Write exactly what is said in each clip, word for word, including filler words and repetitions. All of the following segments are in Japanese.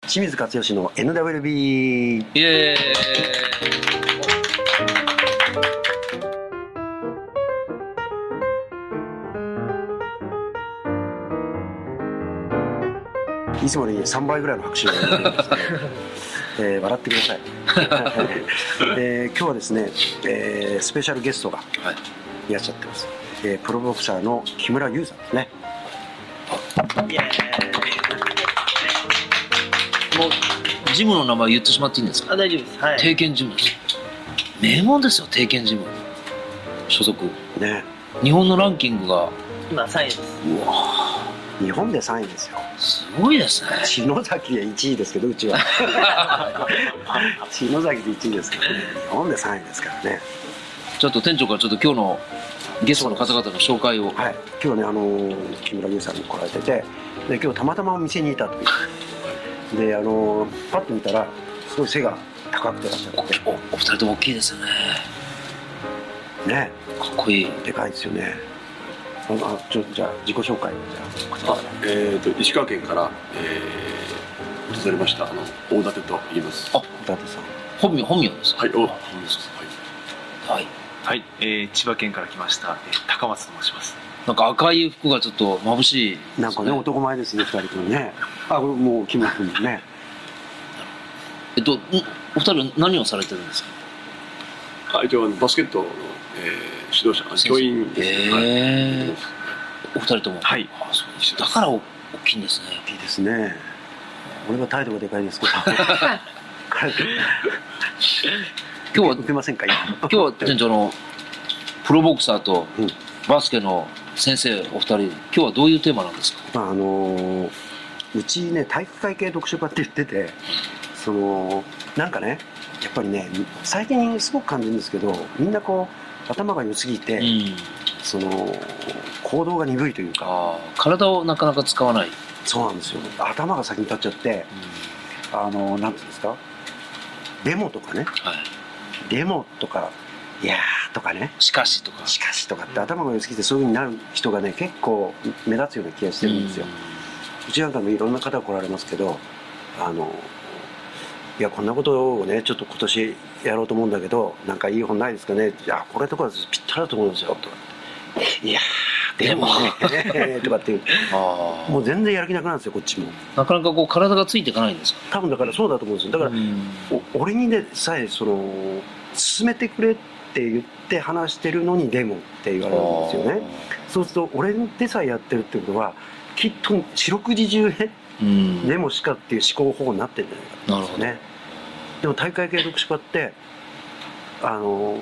清水勝義の エヌダブリュービー。 イエーイ。いつもよりさんばいぐらいの拍手が出てるんですけど、えー、笑ってください、えー、今日はですね、えー、スペシャルゲストがいらっしゃってます、えー、プロボクサーの木村優さんですね。 ーイエーイ。もうジムの名前言ってしまっていいんですか？ あ、大丈夫です。はい。 帝拳ジムです。名門ですよ、帝拳ジム所属ね。 日本のランキングが今さんいです。 うわ日本でさんいですよ。 すごいですね。 篠崎はいちいですけど、うちは篠崎でいちいですけどね、日本でさんいですからね。 ちょっと店長からちょっと今日のゲストの方々の紹介を。 はい、今日ね、あのー、木村優さんに来られてて、で今日たまたまお店にいたというで、あのー、パッと見たらすごい背が高くてらっしゃって、 お, お, お二人とも大きいですよね。 ね、 かっこいい。 でかいですよね。ああちょじゃあ自己紹介をじゃあ。 あ、えー、と石川県から、えー、訪れましたあの大館と言います。 あ、 大館さん。 本名本名ですか？ はい、お、本名です。はい。 はい。 はい、えー、千葉県から来ました、えー、高松と申します。 なんか赤い服がちょっと眩しいですね。 なんかね、男前ですね、二人ともね。あ、これもう木村君もね。 えっと、お二人は何をされてるんですか？ あ、一応あのバスケットの、えー指導者、教員ですね。 えーはい、 お二人とも。 はい。 あ、そうです。だから大きいんですね。 いいですね。俺は態度がでかいですけど。 今日は受けませんか？ 今日は店長のプロボクサーとうんバスケの先生お二人、今日はどういうテーマなんですか？ まああのーうちね、体育会系読書家って言ってて、そのなんかね、やっぱりね、最近すごく感じるんですけど、みんなこう頭が良すぎて、 うん。 その行動が鈍いというか、 ああ、体をなかなか使わない。 そうなんですよ。頭が先に立っちゃって、あのなんていうんですか、デモとかね、 はい。 デモとか、いやーとかね、 しかしとか。 しかしとかって頭が良すぎてそういう風になる人がね、結構目立つような気がしてるんですよ。うちなんかもいろんな方来られますけど、あのいやこんなことをねちょっと今年やろうと思うんだけど、なんかいい本ないですかね。いやこれとかぴったりだと思うんですよとか、いやーでもねとかっていう、 ああ。 もう全然やる気なくなるんですよこっちも。 なかなかこう体がついていかないんですか？ 多分だからそうだと思うんですよ。だから、 うんお俺にねさえその進めてくれって言って話してるのにでもって言われるんですよね。そうすると俺でさえやってるってことはきっと四六時中ね、 うん。 でもしかっていう思考法になってるんじゃないかと思うんですよね。でも大会系読書家ってあの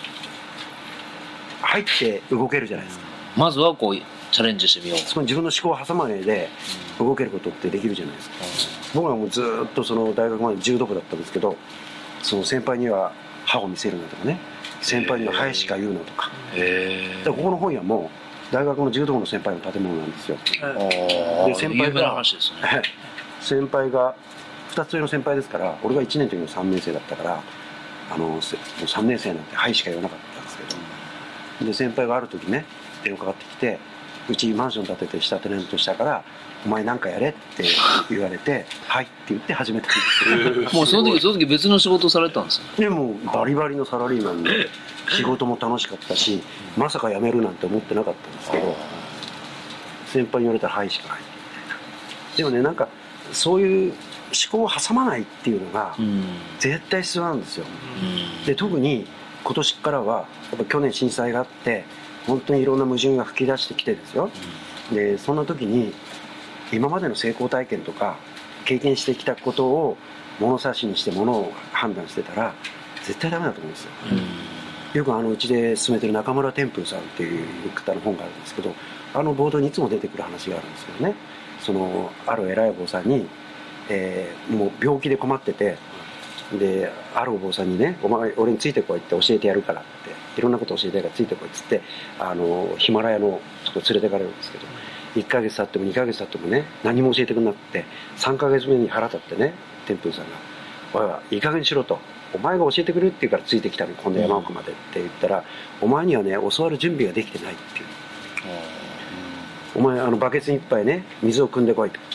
入って動けるじゃないですか。 まずはこうチャレンジしてみよう。 そこに自分の思考を挟まないで動けることってできるじゃないですか。僕はもうずーっとその大学まで柔道部だったんですけど、その先輩には歯を見せるなとかね、先輩には林しか言うなとか、 へえ。 でここの本屋も大学の柔道部の先輩の建物なんですよ。 ああ。 で先輩が有名な話ですね。 先輩がふたつ上の先輩ですから、俺がいちねんの時のさんねん生だったから、あのもうさんねん生なんて「はい」しか言わなかったんですけど、で先輩がある時ね電話かかってきて、うちマンション建てて下テナントしたからお前なんかやれって言われて「はい」って言って始めたんですよ。 もうその時その時別の仕事をされてたんですよ。 でもバリバリのサラリーマンで仕事も楽しかったし、まさか辞めるなんて思ってなかったんですけど、先輩に言われたら「はい」しかないみたいな。でもね、なんかそういう思考を挟まないっていうのがうん。 絶対必要なんですよ。 うん。 で特に今年からはやっぱ去年震災があって本当にいろんな矛盾が吹き出してきてですよ。でそんな時に今までの成功体験とか経験してきたことを物差しにして物を判断してたら絶対ダメだと思うんですよ。よくあのうちで進めてる中村天風さんっていう方の本があるんですけど、あのボードにいつも出てくる話があるんですけどね、そのある偉いお坊さんに、えー、もう病気で困ってて、であるお坊さんにね「お前俺についてこいって教えてやるから」っていろんなこと教えてやるからついてこいっつってあのヒマラヤのとこ連れてかれるんですけど、いっかげつ経ってもにかげつ経ってもね何も教えてくれなくて、さんかげつめに腹立ってね天風さんが「おいいい加減にしろ」と。お前が教えてくれるって言うからついてきたのに今度山奥までって言ったら、お前にはね教わる準備ができてないっていう。お前あのバケツにいっぱいね水を汲んでこいと。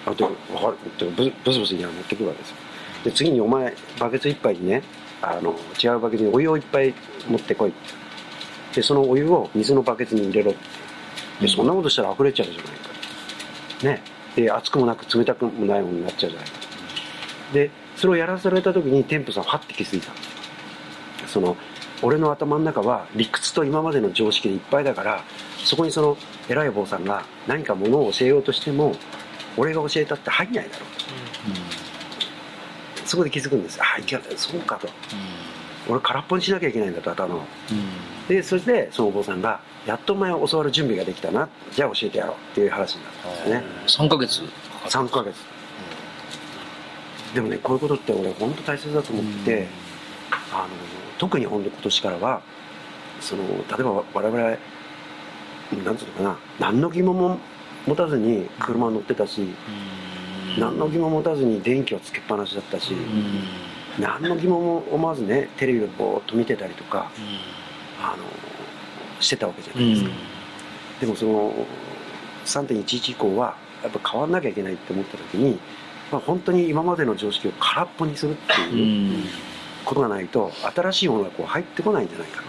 あとブブスブスに持ってくるわけですよ。で次にお前バケツ一杯にね、あの違うバケツにお湯をいっぱい持ってこいって。でそのお湯を水のバケツに入れろって。でそんなことしたら溢れちゃうじゃないか。ね。で熱くもなく冷たくもないものになっちゃうじゃないか。でそれをやらされた時に天風さんははって気づいた。その俺の頭の中は理屈と今までの常識でいっぱいだから、そこにその偉い坊さんが何かものを教えようとしても俺が教えたって入んないだろうと、うん、そこで気づくんです。ああいけない、そうかと、うん、俺空っぽにしなきゃいけないんだと頭を、うん、でそしてそのお坊さんがやっとお前を教わる準備ができたな、じゃあ教えてやろうっていう話になったんですよね。 さんかげつさんかげつ、うん、でもねこういうことって俺本当大切だと思って、うん、あの特にほんと今年からはその例えば我々なんつうのかな、何の疑問も持たずに車乗ってたし、何の疑問も持たずに電気をつけっぱなしだったし、何の疑問も思わずねテレビをぼーっと見てたりとか、あのしてたわけじゃないですか。でもその さんてんいちいち 以降はやっぱ変わんなきゃいけないって思った時に、まあ、本当に今までの常識を空っぽにするっていうことがないと新しいものがこう入ってこないんじゃないかな、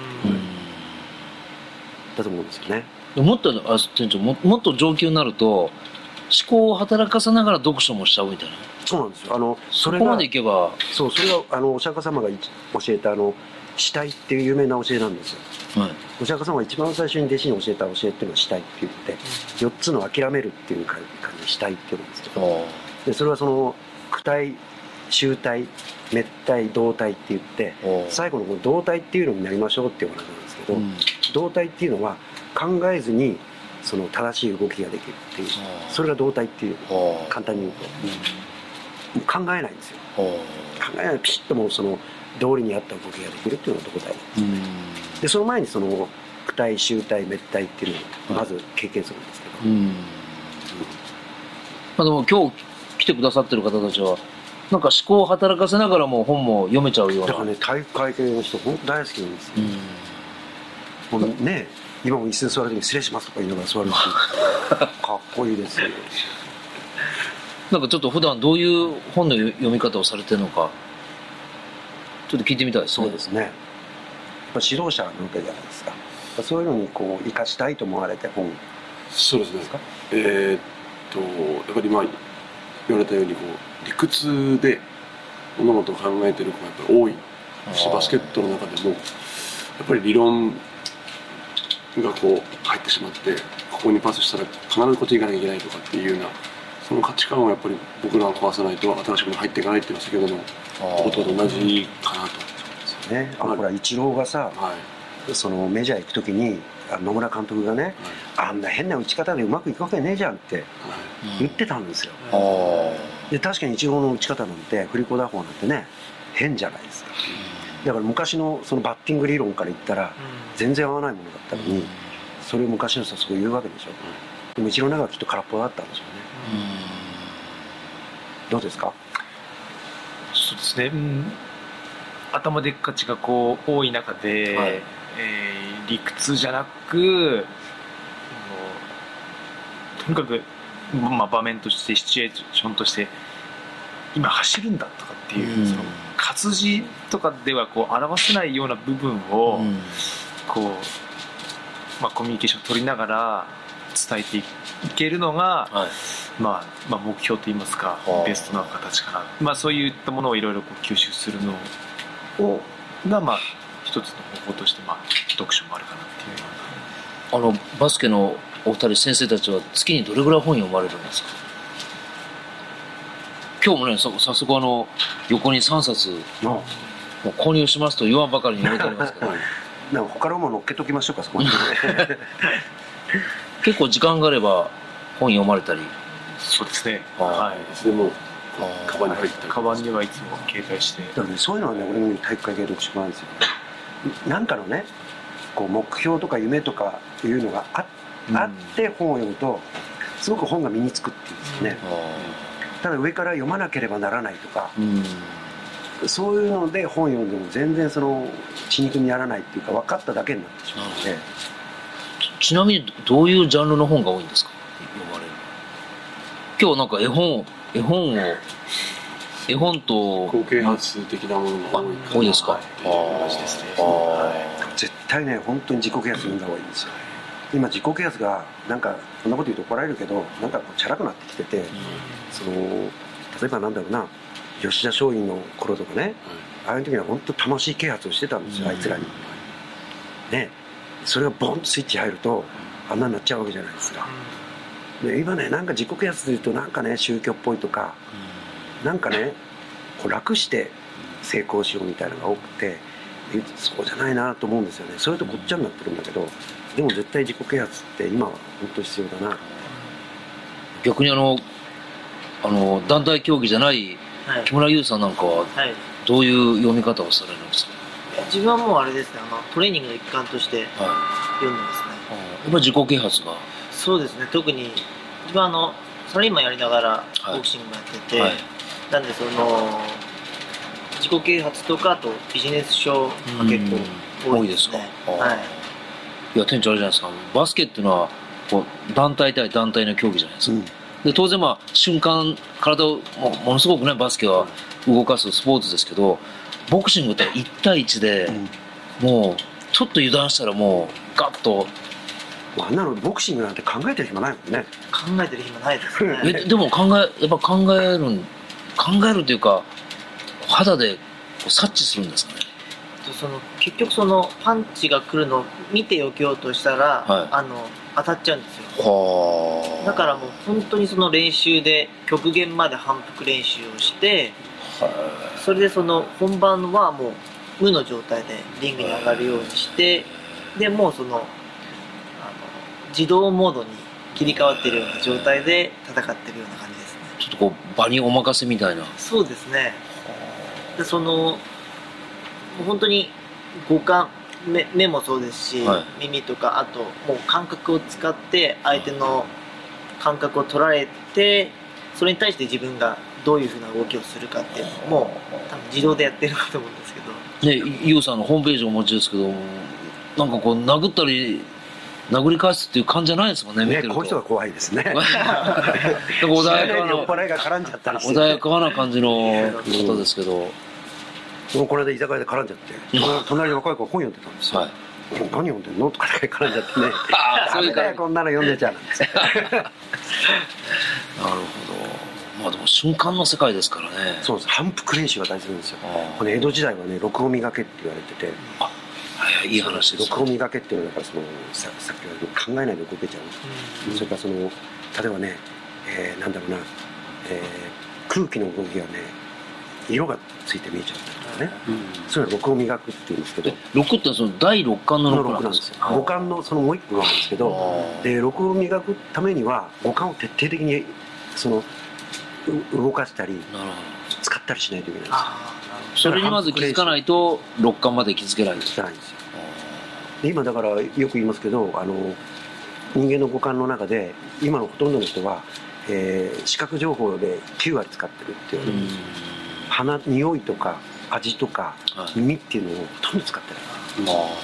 だと思うんですよね。 もっとあ店長 も, もっと上級になると思考を働かせながら読書もしちゃうみたいな。 そうなんですよ。あのそれがそこまでいけば、 そうそれがあのお釈迦様が教えたあの死体っていう有名な教えなんですよ、はい、お釈迦様が一番最初に弟子に教えた教えっていうのは死体って言って、よっつの諦めるっていう感じで死体っていうんですけど、でそれはその躯体集体滅体動体って言って、最後のこの動体っていうのになりましょうっていう話なんですけど、うん、動体っていうのは考えずにその正しい動きができるっていう、それが動体っていう、簡単に言うと、うん、考えないんですよ。考えない、ピシッともうその道理に合った動きができるっていうのが動体、うん、でその前にその躯体集体滅体っていうのをまず経験するんですけど、うんうん、 まあ、でも今日来てくださってる方たちはなんか思考を働かせながらも本も読めちゃうような。 だからね体育会系の人本当大好きなんですよ、うん、もうね今も椅子に座る時に失礼しますとか言いながら座るしかっこいいですよ。 なんかちょっと普段どういう本の読み方をされてるのかちょっと聞いてみたいですね。 そうですね。やっぱ指導者なわけじゃないですか。そういうのにこう生かしたいと思われて本。 そうですね。えー、っとやっぱり今言われたようにこう理屈で物事を考えてる子がやっぱり多いし、バスケットの中でもやっぱり理論がこう入ってしまって、ここにパスしたら必ずこっちに行かなきゃいけないとかっていうようなその価値観をやっぱり僕らが壊さないと新しいもの入っていかないっていうのは先ほどのことと同じかなと。 そうですよね。あ、ほらイチローがさ、はい、そのメジャー行く時に野村監督がね、はい、あんな変な打ち方でうまくいくわけねえじゃんって言ってたんですよ、はい、で確かにイチローの打ち方なんて振り子打法なんてね変じゃないですか。だから昔のそのバッティング理論から言ったら全然合わないものだったのに、それを昔の人はそう言うわけでしょ。でもイチローの中はきっと空っぽだったんでしょうね。うん、どうですか。 そうですね、うん、頭でっかちがこう多い中で、はい、えー、理屈じゃなくとにかく、まあ、場面としてシチュエーションとして今走るんだとかっていう、うん、その活字とかではこう表せないような部分を、うん、こう、まあ、コミュニケーションを取りながら伝えていけるのが、はい、まあ、まあ目標といいますかベストな形かな、まあ、そういったものをいろいろ吸収するのをが、まあ、一つの方法として、まあ、読書もあるかなっていうような。あのバスケのお二人先生たちは月にどれぐらい本読まれるんですか。今日もね早速あの横にさんさつもう購入しますと言わんばかりに入れてありますけどなんか他のもの乗っけときましょうかそこに結構時間があれば本読まれたり。 そうですね、 はい、それもカバンに入ってカバンにはいつも携帯して。 だからね、そういうのはね俺の体育会系読書なんですよ。なんかのねこう目標とか夢とかいうのが あ,、うん、あって本を読むとすごく本が身につくっていうんですよね、うん、ただ上から読まなければならないとか、うん、そういうので本読んでも全然その血肉にならないっていうか分かっただけになってしまうので、うん、 ちなみにどういうジャンルの本が多いんですか読まれる。 今日なんか絵本絵本を絵本と高啓発的なものが多いかな多いですか。 っていう感じですね。 あーは絶対ね本当に自己啓発読んだ方がいいんですよ。今自己啓発がなんかこんなこと言うと怒られるけどなんかこうチャラくなってきてて、その例えばなんだろうな吉田松陰の頃とかね、ああいう時には本当魂啓発をしてたんですよ、あいつらにね。それがボンとスイッチ入るとあんなになっちゃうわけじゃないですか。で今ねなんか自己啓発で言うとなんかね宗教っぽいとか、なんかねこう楽して成功しようみたいなのが多くて、そうじゃないなと思うんですよね。それとごっちゃになってるんだけど、でも絶対自己啓発って今は本当必要だな。 逆にあのあの団体競技じゃないはい木村優さんなんかははい、 どういう読み方をされるんですか。 自分はもうあれですね、あのトレーニングの一環としては読んでますね。 い。やっぱり自己啓発が。 そうですね、特に自分はあのサラリーマンやりながらはいボクシングもやってて、 はい。 なんでその自己啓発とかあとビジネス書が結構多いですね。 うん多いですか。 はい。 いや店長あれじゃないですか。バスケっていうのはこう団体対団体の競技じゃないですか。 うんで当然まあ瞬間体をもものすごくねバスケは動かすスポーツですけど、ボクシングっていち対いちでうんもうちょっと油断したらもうガッとあんなのボクシングなんて考えてる暇ないもんね。 考えてる暇ないですね。 えでも考えやっぱ考えるん考えるというか肌でこう察知するんですかね。 その結局そのパンチが来るのを見て避けようとしたら、 はいあの当たっちゃうんですよ。 はあ。 だからもう本当にその練習で極限まで反復練習をして、それでその本番はもう無の状態でリングに上がるようにして、でもうそのあの自動モードに切り替わっているような状態で戦ってるような感じですね。 ちょっとこう場にお任せみたいな。 そうですね。でそのもう本当に五感 目, 目もそうですし、 はい耳とかあともう感覚を使って相手の感覚を取られて、それに対して自分がどういうふうな動きをするかっていうのも多分自動でやってるかと思うんですけど、 ね、ユウさんのホームページをお持ちですけど、なんかこう殴ったり殴り返すっていう感じじゃないですもんね、見てねると。 こういう人が怖いですね。 なんか穏やか酔っな払いが絡んじゃったりして、 穏やかな感じの方ですけど、 もうこの間居酒屋で絡んじゃって、隣隣の若い子が本読んでたんですよ。 はい。 何読んでんのとかで絡んじゃってね。 あーそういう感じダメだよこんなの読んでちゃなんですよ。 なるほど。まあでも瞬間の世界ですからね。 そうです。反復練習が大事なんですよ。 あーこの江戸時代はね、録音磨けって言われてて、 はいはい、いい話です。 録音磨けっていうのはだからそのささっき言われた考えないで動けちゃう。それからその例えばね、えーなんだろうな、えー空気の動きがね色がついて見えちゃったりとかね、そういうの録音磨くっていうんですけど、 六ってその第六感のこの六なで録なんんですすよ。 よ。五感のそのもう一個なんですけど、 あーで録音磨くためには五感を徹底的にそのう動かしたりなるほ使ったりしないといけないんですよ。 ああなるほど。それにまず気づかないと六感まで気づけない。 じゃないんですよ。で今だからよく言いますけど、あの人間の五感の中で今のほとんどの人は、えー視覚情報できゅう割使ってるっていう、 うん鼻匂いとか味とかはい耳っていうのをほとんど使ってない。 あ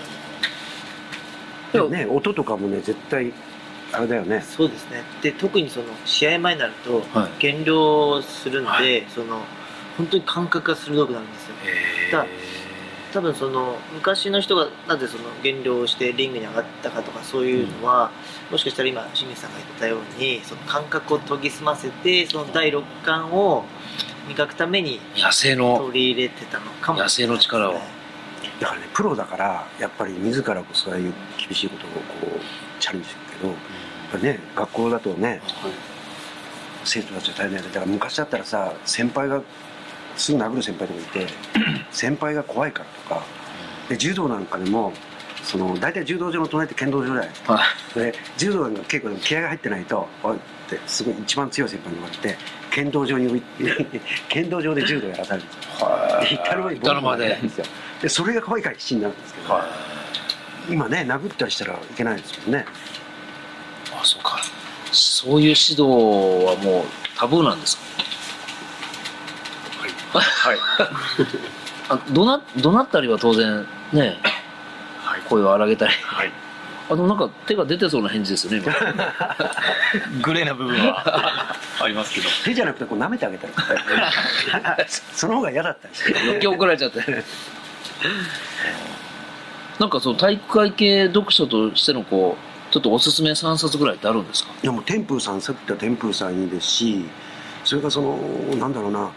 でもね音とかもね絶対あれだよね。 そうですね。で特にその試合前になるとはい減量するんで、 はその本当に感覚が鋭くなるんですよ。 へだ多分その昔の人がなぜその減量をしてリングに上がったかとかそういうのは、もしかしたら今清水さんが言ったようにその感覚を研ぎ澄ませてその第六感を磨くために野生の取り入れてたのかもしれないですね。 野生の力をだからねプロだからやっぱり自らこうそういう厳しいことをこうチャレンジするけど、やっぱりね学校だとね生徒たちは大変だよね。だから昔だったらさ先輩がすぐ殴る先輩とかいて先輩が怖いからとかで柔道なんかでもその大体柔道場の隣って剣道場じゃないですか。 はいで柔道の稽古でも気合が入ってないと「おい」ってすごい一番強い先輩に言われて剣道場に置いて剣道場で柔道やらされるんですよ。で至るまで至るまでボンボンやるんですよ。でそれが怖いから必死になるんですけど、今ね殴ったりしたらいけないですもんね。 あそうか。そういう指導はもうタブーなんですか。 はいあどな怒鳴ったりは当然ねはい声を荒げたり、 はいあのなんか手が出てそうな返事ですよね今。 グレーな部分はありますけど、 手じゃなくてこう舐めてあげたらその方が嫌だったりして余計怒られちゃってなんかその体育会系読書としてのこうちょっとおすすめさんさつぐらいってあるんですか？ いやもう天風さん、さっき言った天風さんいいですし、それからそのなんだろうな、あの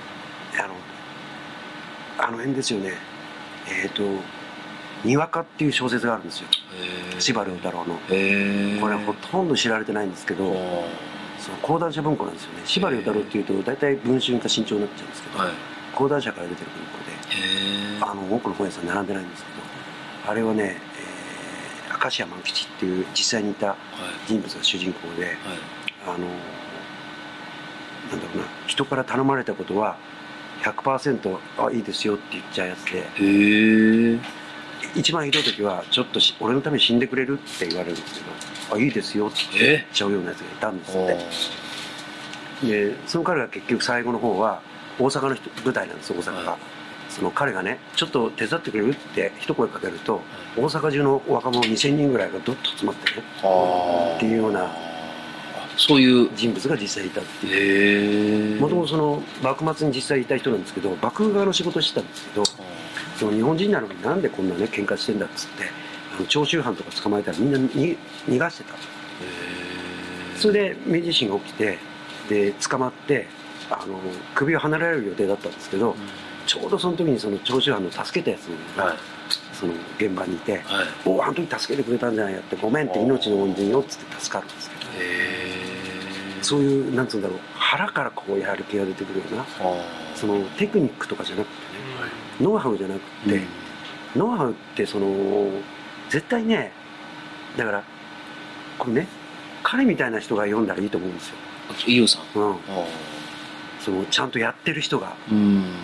あの辺ですよね、えっ、ー、とにわかっていう小説があるんですよ、司馬遼太郎の。 へこれほとんど知られてないんですけど、その講談社文庫なんですよね。司馬遼太郎っていうと大体文春か新潮になっちゃうんですけど、はい、講談社から出てる文庫で、あの多くの本屋さん並んでないんですけど、あれはね、えー、明石家万吉っていう実際にいた人物が主人公で、はい、あのなんだろうな、人から頼まれたことは ひゃくパーセント あいいですよって言っちゃうやつで、へー、一番ひどい時はちょっと俺のために死んでくれるって言われるんですけど、あいいですよって言っちゃうようなやつがいたんですって。でその彼が結局最後の方は大阪の人舞台なんですよ、大阪が、はい、その彼がねちょっと手伝ってくれるって一声かけると、大阪中の若者にせんにんぐらいがどっと集まってねっていうようなそういう人物が実際いたっていう。もともとその幕末に実際いた人なんですけど、幕府側の仕事をしてたんですけど、その日本人なのになんでこんなね喧嘩してんだっつって、あの長州藩とか捕まえたらみんなに逃がしてた。それで明治維新が起きて、で捕まってあの首を離れられる予定だったんですけど、うん、ちょうどその時にその長州藩の助けたやつが、はい、その現場にいて、はい、おおあの時助けてくれたんじゃないやって、ごめんって命の恩人よっつって助かるんですけど、そういうなんつうんだろう、腹からこうやる気が出てくるような、そのテクニックとかじゃなくてね、ノウハウじゃなくて、うん、ノウハウってその絶対ね、だからこれね、彼みたいな人が読んだらいいと思うんですよ。 伊予さん、うん、 そのちゃんとやってる人が、うん、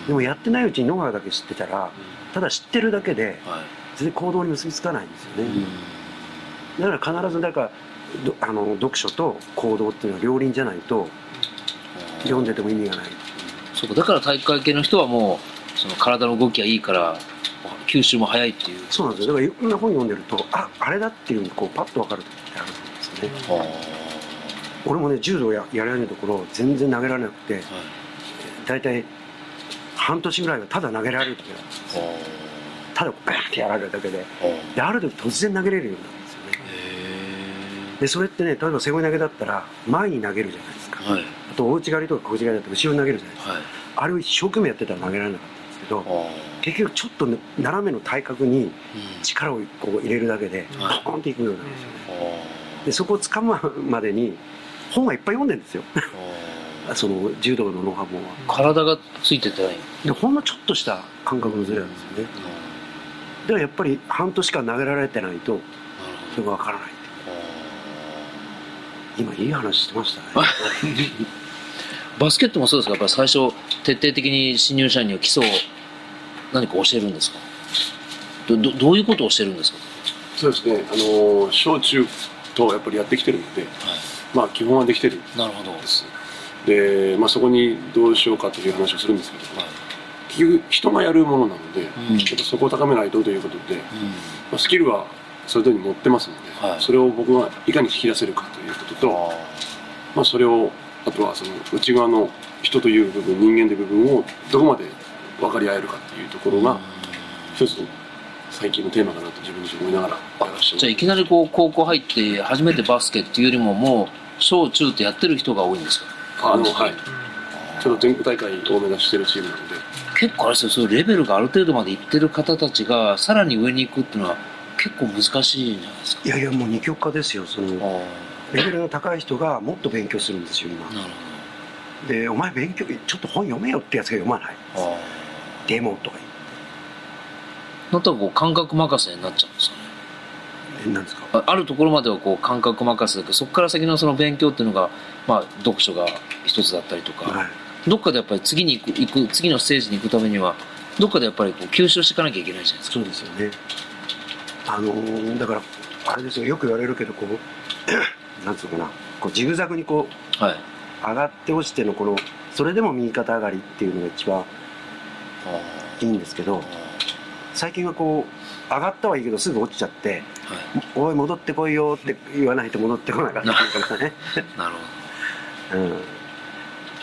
でもやってないうちにノウハウだけ知ってたら、うん、ただ知ってるだけで、はい、全然行動に結びつかないんですよね、うん、だから必ずだからあの読書と行動っていうのは両輪じゃないと読んでても意味がない。 そうか、だから体育会系の人はもうその体の動きがいいから吸収も早いっていう。 そうなんですよ。だからいろんな本読んでると、ああれだっていうのこうパッと分かる時ってあるんですよね。俺もね柔道 や, やり始めた頃全然投げられなくて、はい、大体半年ぐらいはただ投げられる時なんですよ。ただバーンってやられるだけで、である時突然投げれるようになるんですよね。でそれってね、例えば背負い投げだったら前に投げるじゃないですか、はい、あと大内刈りとか小内刈りだったら後ろに投げるじゃないですか、はい、あれを一生懸命やってたら投げられなかったんですけど、結局ちょっと、ね、斜めの体格に力をこう入れるだけでポーンっていくようになるんですよね。でそこを掴むまでに本はいっぱい読んでるんですよその柔道のノウハウは体がついててないで、ほんのちょっとした感覚のズレなんですよね。だからやっぱり半年間投げられてないとそれが分からない。今いい話してましたねバスケットもそうですか？やっぱり最初徹底的に新入社員には基礎を何か教えるんですか？ ど, ど, どういうことを教えるんですか？ そうですね、あの小中とやっぱりやってきてるので、はい、まあ基本はできてるんです。 なるほど。 で、まあ、そこにどうしようかという話をするんですけど、はい、結局人がやるものなので、うん、やっぱそこを高めないとということで、うん、まあ、スキルはそれぞれに持ってますので、はい、それを僕はいかに引き出せるかということと、まあ、それをあとはその内側の人という部分、人間という部分をどこまで分かり合えるかというところが一つの最近のテーマかなと自分自身思いながらやらせて。 じゃあいきなりこう高校入って初めてバスケっていうよりももう小中とやってる人が多いんですか？ あのはい、ちょっと全国大会を目指しているチームなので、 結構あれですよ、そういうレベルがある程度までいってる方たちがさらに上に行くっていうのは結構難しいんじゃないですか？ いやいや、もう二極化ですよ。そのレベルの高い人がもっと勉強するんですよ今。なるほど。で、お前勉強ちょっと本読めよってやつが読まない。デモとか言って。 なんとなくこう感覚任せになっちゃうんですかね。 なんですか？ あ, あるところまではこう感覚任せだけど、そこから先のその勉強っていうのが、まあ、読書が一つだったりとか、はい、どっかでやっぱり次に行く、行く次のステージに行くためにはどっかでやっぱりこう吸収していかなきゃいけないじゃないですか。 そうですよね。あのー、だからあれですよ、よく言われるけど、こうなんつうのかな、こうジグザグにこう、はい、上がって落ちてのこのそれでも右肩上がりっていうのが一番いいんですけど、最近はこう上がったはいいけどすぐ落ちちゃって、はい、おい戻ってこいよって言わないと戻ってこなかったりとかねなるほど、うん、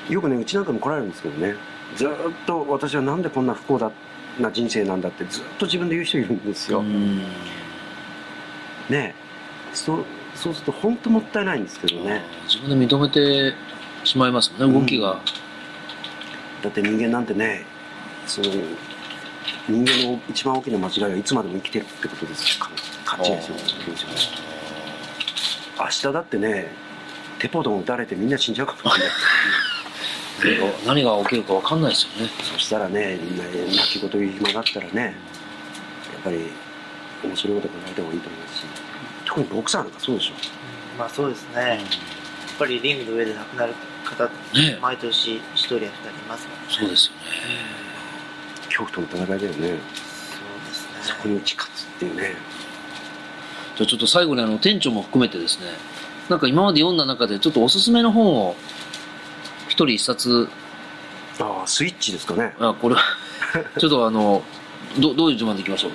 よくねうちなんかも来られるんですけどね、ずっと私はなんでこんな不幸だな人生なんだってずっと自分で言う人いるんですよ。ねえ、そうそうすると本当もったいないんですけどね。 自分で認めてしまいますもんね、動きが、うん、 だって人間なんてね、その人間の一番大きな間違いはいつまでも生きてるってことですか、勘違いするんですよね。明日だってねテポドン打たれてみんな死んじゃうかもしれない何が起きるか分かんないですよね。 そしたらね、みんな泣き言言う暇があったらね、やっぱり面白いこと考えた方がいいと思いますし、特にボクサーなんかそうでしょ。 うん、まあそうですね、うん、やっぱりリングの上で亡くなる方ってね、 毎年ひとりやふたりいますからね。 そうですよね、 恐怖との戦いだよね。 そうですね、 そこに打ち勝つっていうね。 じゃあちょっと最後にあの店長も含めてですね、なんか今まで読んだ中でちょっとおすすめの本を一人一冊。 ああ、スイッチですかね。 あ、これちょっとあの ど, どういう順番でいきましょう。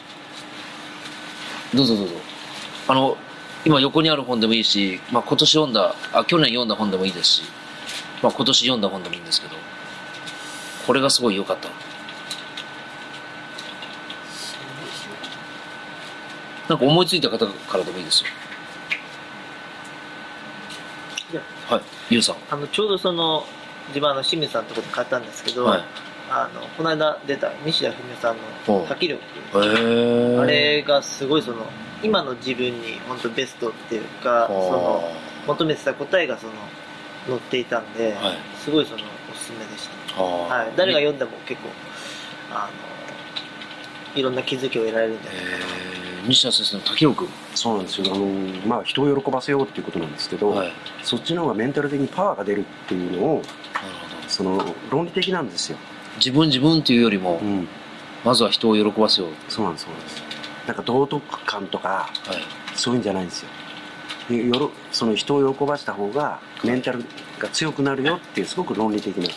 どうぞどうぞ。あの今横にある本でもいいし、まあ、今年読んだあ去年読んだ本でもいいですし、まあ、今年読んだ本でもいいんですけど、これがすごい良かった。なんか思いついた方からでもいいですよ。 じゃあ、はい、ゆうさん。 あのちょうどその自分の清水さんのところで買ったんですけど、 はい、 あのこの間出た西田文夫さんの「滝力」、 あれがすごいその今の自分に本当ベストっていうか、その求めてた答えがその載っていたんで、はい、すごいそのおすすめでした。はい、誰が読んでも結構あのいろんな気づきを得られるんじゃないかな。 西田先生の滝力。 そうなんですよ。あのまあ人を喜ばせようっていうことなんですけど、はい、そっちの方がメンタル的にパワーが出るっていうのを、その論理的なんですよ。 自分自分っていうよりも、うん、まずは人を喜ばせよう。 そうなんです、そうなんです。なんか道徳感とか、はい、そういうんじゃないんですよ。でよろその人を喜ばした方がメンタルが強くなるよっていうすごく論理的な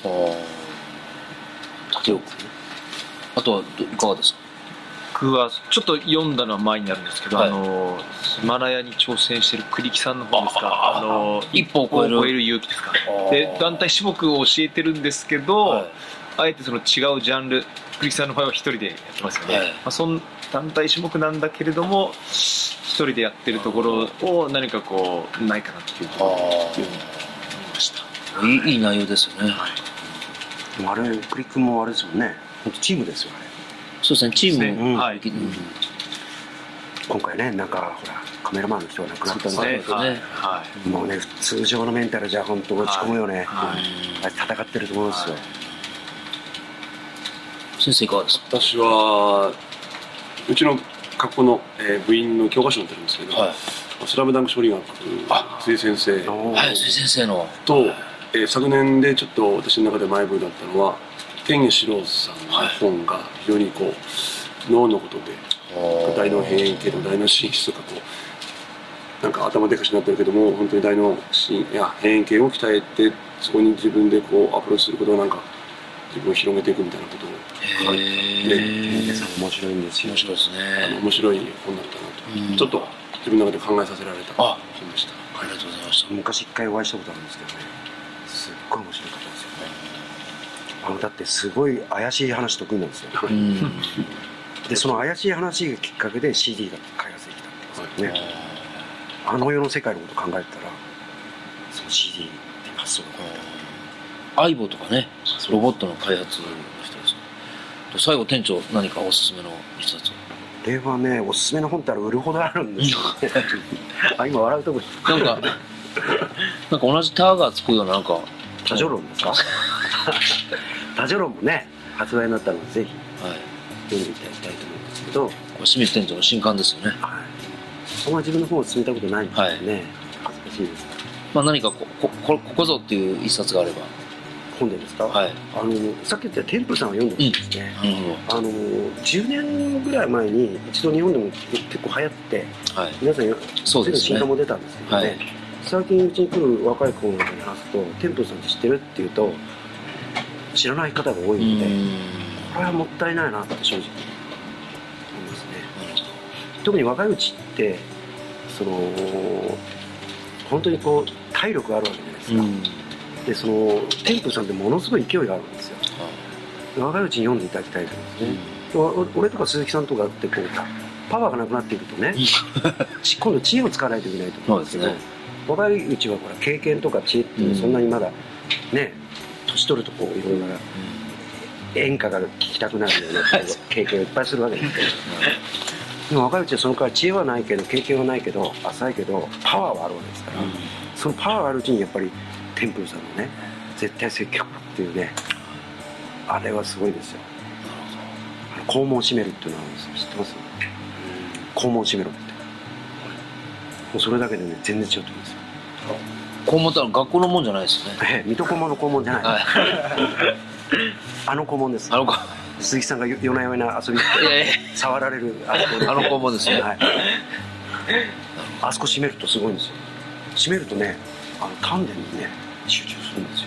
滝力。あとはいかがですか。 僕はちょっと読んだのは前になるんですけど、はい、あのヒマラヤに挑戦してる栗木さんの本ですか。あの一歩を超える、 超える勇気ですか。で団体種目を教えてるんですけど、はい、あえてその違うジャンル、栗木さんの場合は一人でやってますよね、はい、まあ、その団体種目なんだけれども一人でやってるところを何かこうないかなっていうところを読みました。 いい、いい内容ですよね、はい、 でもあれ栗木君もあれですもんね、本当チームですよあれ。 そうですね、チーム、 うん、 はい、うん、 今回ね、なんかほらカメラマンの人が亡くなったんですけど、 ね、 はい、もうね通常のメンタルじゃ本当落ち込むよね、はいはい、戦ってると思うんですよ、はい、 先生いかがですか。 私はうちの学校の、えー、部員の教科書になってるんですけど、はい、スラムダンク勝利学辻先生、 はい、辻先生のと、えー、昨年でちょっと私の中でマイブーだったのは天下四郎さんの本が非常にこう脳のことで、大脳辺縁系の大脳神経とかこうなんか頭でかしになってるけども本当に大脳神いや辺縁系を鍛えてそこに自分でこうアプローチすることをなんか自分を広げていくみたいなことを書いて、 天下さん面白いんですよ。 面白いですね。 あの面白い本だったなと、ちょっと自分の中で考えさせられた本でした。 ありがとうございました。 昔一回お会いしたことあるんですけどね、すっごい面白かったですよね。あのだってすごい怪しい話得意なんですよ、うん、でその怪しい話がきっかけで シーディー が開発できたってことですよね、はい、あの世の世界のことを考えたらその シーディー っていう発想がアイボとかね、ロボットの開発の人です。最後店長何かおすすめの一冊。 これはねおすすめの本ってあれ売るほどあるんですよねあ今笑うとこなんかなんか同じターがつくようななんか多序論ですか多序論もね発売になったのでぜひ読んでいただきたいと思うんですけど、これ清水店長の新刊ですよね。 はい。そんな自分の本を進めたことないんですよね、はい、恥ずかしいです。 まあ何かこここここぞっていう一冊があれば。 本でですか。はい。あのさっき言ったテンプルさんを読んでるんですね、うん、あのじゅうねんぐらい前に一度日本でも結構流行って、はい、皆さんそうですね新刊も出たんですけどね、はい、最近うちに来る若い子の中に話すとテンプルさんって知ってるって言うと知らない方が多いので、これはもったいないなって正直思いますね。特に若いうちってその本当にこう体力があるわけじゃないですか、うん、 ってその天風さんってものすごい勢いがあるんですよ。若いうちに読んでいただきたいと思うんですね、うん、俺とか鈴木さんとかってこうパワーがなくなっていくとね今度知恵を使わないといけないと思うんですけど、ね、若いうちはほら経験とか知恵っていうのはそんなにまだね、年取るとこういろいろな演歌が聴きたくなるような経験をいっぱいするわけですけどでも若いうちはその代わり知恵はないけど経験はないけど浅いけどパワーはあるわけですから、うん、そのパワーがあるうちにやっぱり天風さんのね絶対積極っていうねあれはすごいですよ。肛門閉めるっていうのは知ってます？肛門閉めろってもうそれだけでね全然違ってますよ。 肛門って学校のもんじゃないですよね。 ええ、水戸黄門の肛門じゃない、はい、あの肛門です。 あの鈴木さんが夜な夜な遊びに行って触られるあの肛門ですね、はい、 あそこ閉めるとすごいんですよ。閉めるとねあの丹田にね集中するんですよ。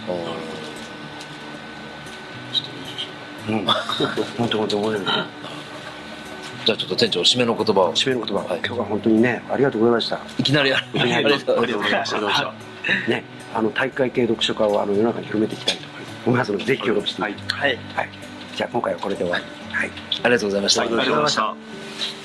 うん、本当本当面白い。 じゃあちょっと店長締めの言葉を。 締めの言葉、はい、今日は本当にねありがとうございました。 いきなりありがとうございました。 ね、あの体育会系読書家をあの世の中に広めていきたいと思いますのでぜひ協力して、はい、はいはい、じゃあ今回はこれで終わり、はい、 ありがとうございました。 ありがとうございました。